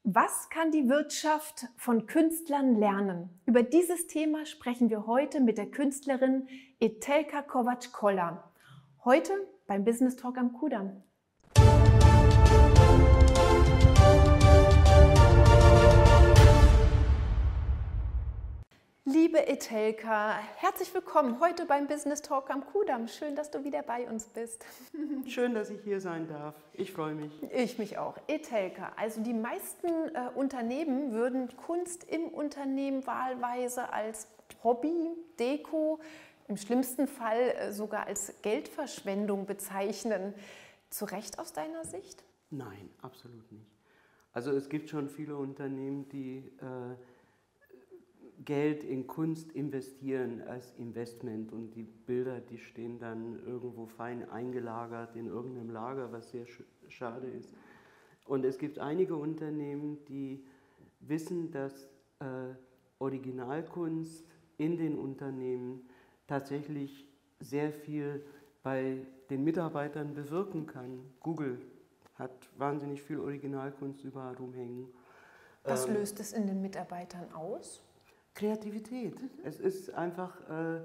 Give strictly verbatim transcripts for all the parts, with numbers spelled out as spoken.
Was kann die Wirtschaft von Künstlern lernen? Über dieses Thema sprechen wir heute mit der Künstlerin Etelka Kovacs-Koller. Heute beim Business Talk am Kudamm. Liebe Etelka, herzlich willkommen heute beim Business Talk am Kudamm. Schön, dass du wieder bei uns bist. Schön, dass ich hier sein darf. Ich freue mich. Ich mich auch. Etelka, also die meisten äh, Unternehmen würden Kunst im Unternehmen wahlweise als Hobby, Deko, im schlimmsten Fall äh, sogar als Geldverschwendung bezeichnen. Zu Recht aus deiner Sicht? Nein, absolut nicht. Also es gibt schon viele Unternehmen, die äh, Geld in Kunst investieren als Investment und die Bilder, die stehen dann irgendwo fein eingelagert in irgendeinem Lager, was sehr schade ist. Und es gibt einige Unternehmen, die wissen, dass äh, Originalkunst in den Unternehmen tatsächlich sehr viel bei den Mitarbeitern bewirken kann. Google hat wahnsinnig viel Originalkunst überall rumhängen. Was ähm, löst es in den Mitarbeitern aus? Kreativität. Mhm. Es ist einfach, äh,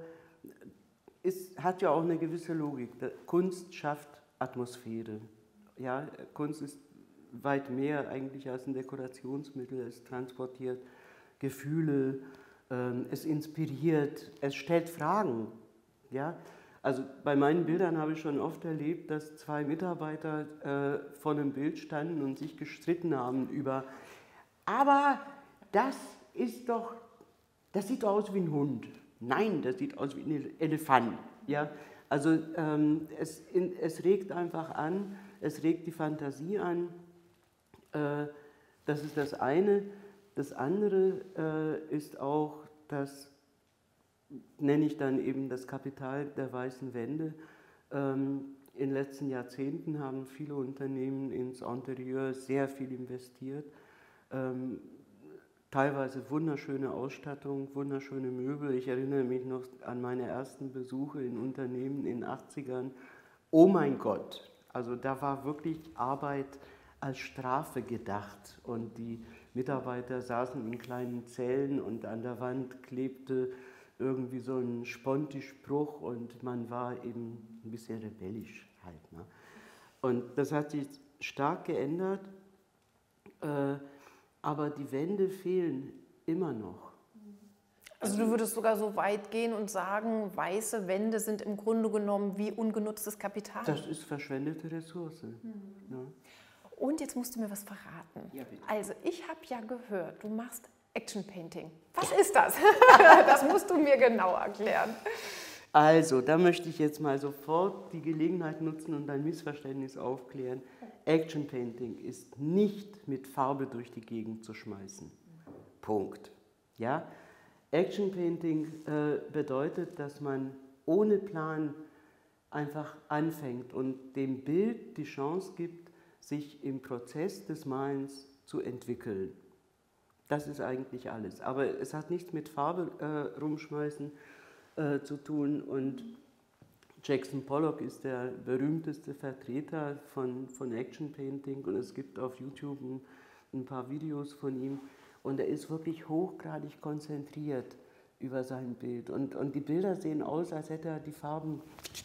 es hat ja auch eine gewisse Logik. Kunst schafft Atmosphäre. Ja, Kunst ist weit mehr eigentlich als ein Dekorationsmittel. Es transportiert Gefühle, äh, es inspiriert, es stellt Fragen. Ja? Also bei meinen Bildern habe ich schon oft erlebt, dass zwei Mitarbeiter äh, vor einem Bild standen und sich gestritten haben über, aber das ist doch Das sieht doch aus wie ein Hund. Nein, das sieht aus wie ein Elefant. Ja? Also ähm, es, in, es regt einfach an, es regt die Fantasie an. Äh, das ist das eine. Das andere äh, ist auch, das nenne ich dann eben das Kapital der weißen Wände. Ähm, in den letzten Jahrzehnten haben viele Unternehmen ins Interieur sehr viel investiert. Ähm, Teilweise wunderschöne Ausstattung, wunderschöne Möbel. Ich erinnere mich noch an meine ersten Besuche in Unternehmen in den achtzigern. Oh mein Gott, also da war wirklich Arbeit als Strafe gedacht. Und die Mitarbeiter saßen in kleinen Zellen und an der Wand klebte irgendwie so ein Sponti-Spruch und man war eben ein bisschen rebellisch halt. Ne? Und das hat sich stark geändert. Äh, Aber die Wände fehlen immer noch. Also du würdest sogar so weit gehen und sagen, weiße Wände sind im Grunde genommen wie ungenutztes Kapital. Das ist verschwendete Ressource. Mhm. Ja. Und jetzt musst du mir was verraten. Ja, bitte. Also ich habe ja gehört, du machst Action Painting. Was ist das? Das musst du mir genau erklären. Also, da möchte ich jetzt mal sofort die Gelegenheit nutzen und ein Missverständnis aufklären. Action Painting ist nicht mit Farbe durch die Gegend zu schmeißen. Punkt. Ja? Action Painting äh, bedeutet, dass man ohne Plan einfach anfängt und dem Bild die Chance gibt, sich im Prozess des Malens zu entwickeln. Das ist eigentlich alles. Aber es hat nichts mit Farbe äh, rumschmeißen äh, zu tun und Jackson Pollock ist der berühmteste Vertreter von, von Action Painting und es gibt auf YouTube ein, ein paar Videos von ihm und er ist wirklich hochgradig konzentriert über sein Bild und, und die Bilder sehen aus, als hätte er die Farben,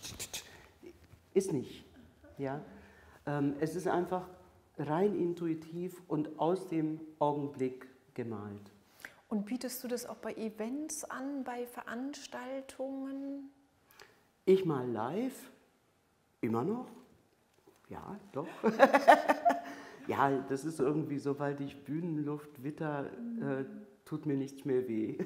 ist nicht. Ja? Ähm, es ist einfach rein intuitiv und aus dem Augenblick gemalt. Und bietest du das auch bei Events an, bei Veranstaltungen? Ich mal live, immer noch, ja, doch. Ja, das ist irgendwie, sobald ich Bühnenluft witter, äh, tut mir nichts mehr weh.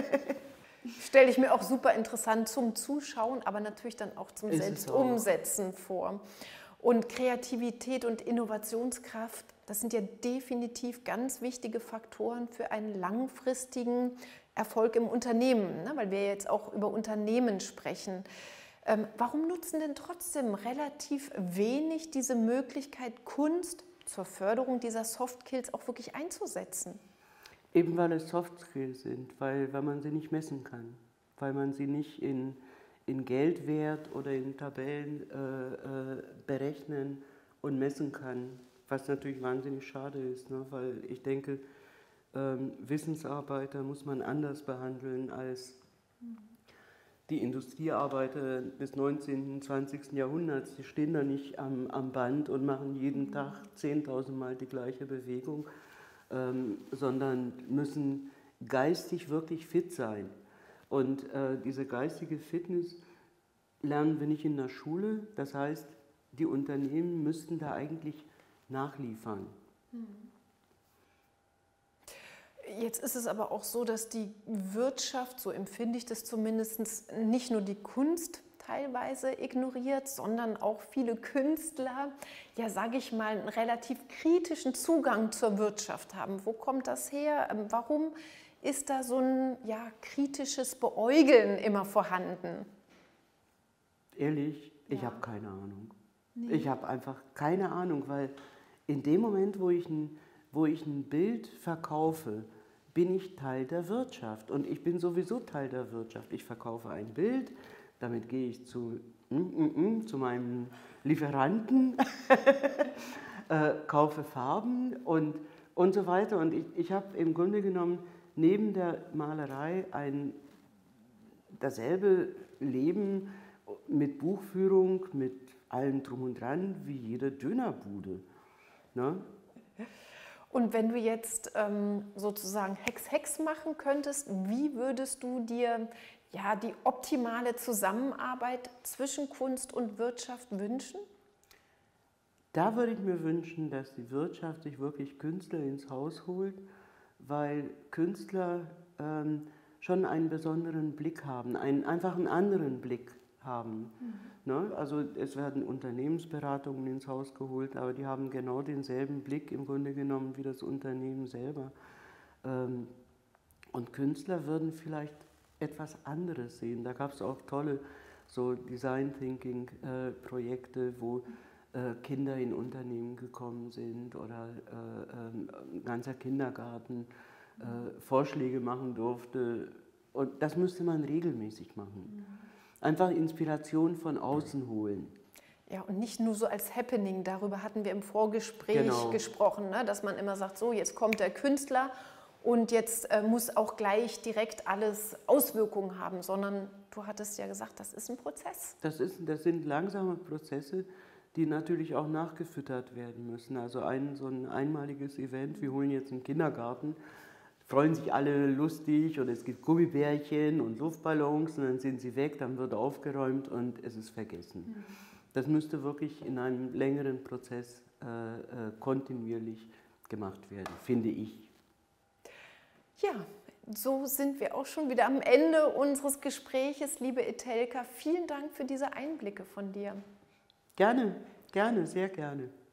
Stelle ich mir auch super interessant zum Zuschauen, aber natürlich dann auch zum Ist Selbstumsetzen vor. Und Kreativität und Innovationskraft, das sind ja definitiv ganz wichtige Faktoren für einen langfristigen Erfolg im Unternehmen, ne? Weil wir jetzt auch über Unternehmen sprechen. Ähm, warum nutzen denn trotzdem relativ wenig diese Möglichkeit, Kunst zur Förderung dieser Soft Skills auch wirklich einzusetzen? Eben weil es Soft Skills sind, weil, weil man sie nicht messen kann, weil man sie nicht in, in Geldwert oder in Tabellen äh, äh, berechnen und messen kann. was natürlich wahnsinnig schade ist, ne? Weil ich denke, ähm, Wissensarbeiter muss man anders behandeln als die Industriearbeiter des neunzehnten, zwanzigsten Jahrhunderts. Die stehen da nicht am, am Band und machen jeden Tag zehntausend Mal die gleiche Bewegung, ähm, sondern müssen geistig wirklich fit sein. Und äh, diese geistige Fitness lernen wir nicht in der Schule. Das heißt, die Unternehmen müssten da eigentlich nachliefern. Jetzt ist es aber auch so, dass die Wirtschaft, so empfinde ich das zumindest, nicht nur die Kunst teilweise ignoriert, sondern auch viele Künstler, ja, sage ich mal, einen relativ kritischen Zugang zur Wirtschaft haben. Wo kommt das her? Warum ist da so ein, ja, kritisches Beäugeln immer vorhanden? Ehrlich, ich Ja. habe keine Ahnung. Nee. Ich habe einfach keine Ahnung, weil in dem Moment, wo ich, ein, wo ich ein Bild verkaufe, bin ich Teil der Wirtschaft. Und ich bin sowieso Teil der Wirtschaft. Ich verkaufe ein Bild, damit gehe ich zu, mm, mm, mm, zu meinem Lieferanten, äh, kaufe Farben und, und so weiter. Und ich, ich habe im Grunde genommen neben der Malerei ein dasselbe Leben mit Buchführung, mit allem drum und dran, wie jede Dönerbude. Ne? Und wenn du jetzt ähm, sozusagen Hex-Hex machen könntest, wie würdest du dir ja, die optimale Zusammenarbeit zwischen Kunst und Wirtschaft wünschen? Da würde ich mir wünschen, dass die Wirtschaft sich wirklich Künstler ins Haus holt, weil Künstler ähm, schon einen besonderen Blick haben, einen, einfach einen anderen Blick haben. Mhm. Ne? Also es werden Unternehmensberatungen ins Haus geholt, aber die haben genau denselben Blick im Grunde genommen wie das Unternehmen selber. Ähm, und Künstler würden vielleicht etwas anderes sehen. Da gab es auch tolle so Design Thinking äh, Projekte, wo äh, Kinder in Unternehmen gekommen sind oder äh, äh, ein ganzer Kindergarten äh, Vorschläge machen durfte. Und das müsste man regelmäßig machen. Einfach Inspiration von außen holen. Ja, und nicht nur so als Happening, darüber hatten wir im Vorgespräch Genau. gesprochen, ne? Dass man immer sagt, so jetzt kommt der Künstler und jetzt äh, muss auch gleich direkt alles Auswirkungen haben, sondern du hattest ja gesagt, das ist ein Prozess. Das, ist, das sind langsame Prozesse, die natürlich auch nachgefüttert werden müssen. Also ein so ein einmaliges Event, wir holen jetzt einen Kindergarten, freuen sich alle lustig und es gibt Gummibärchen und Luftballons und dann sind sie weg, dann wird aufgeräumt und es ist vergessen. Mhm. Das müsste wirklich in einem längeren Prozess äh, äh, kontinuierlich gemacht werden, finde ich. Ja, so sind wir auch schon wieder am Ende unseres Gespräches. Liebe Etelka, vielen Dank für diese Einblicke von dir. Gerne, gerne, sehr gerne.